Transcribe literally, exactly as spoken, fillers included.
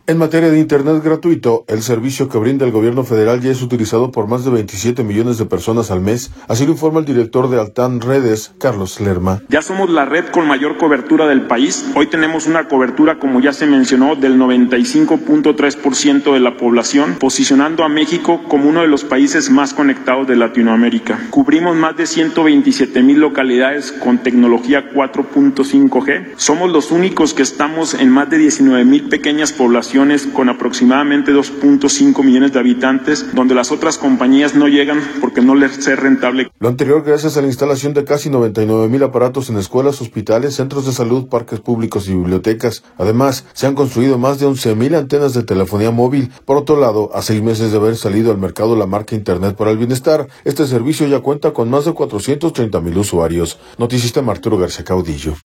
En materia de Internet gratuito, el servicio que brinda el gobierno federal ya es utilizado por más de veintisiete millones de personas al mes, así lo informa el director de Altán Redes, Carlos Lerma. Ya somos la red con mayor cobertura del país. Hoy tenemos una cobertura, como ya se mencionó, del noventa y cinco punto tres por ciento de la población, posicionando a México como uno de los países más conectados de Latinoamérica. Cubrimos más de ciento veintisiete mil localidades con tecnología cuatro punto cinco G. Somos los únicos que estamos en más de diecinueve mil pequeñas poblaciones con aproximadamente dos punto cinco millones de habitantes, donde las otras compañías no llegan porque no les es rentable. Lo anterior gracias a la instalación de casi noventa y nueve mil aparatos en escuelas, hospitales, centros de salud, parques públicos y bibliotecas. Además, se han construido más de once mil antenas de telefonía móvil. Por otro lado, a seis meses de haber salido al mercado la marca Internet para el Bienestar, este servicio ya cuenta con más de cuatrocientos treinta mil usuarios. Noticista Arturo García Caudillo.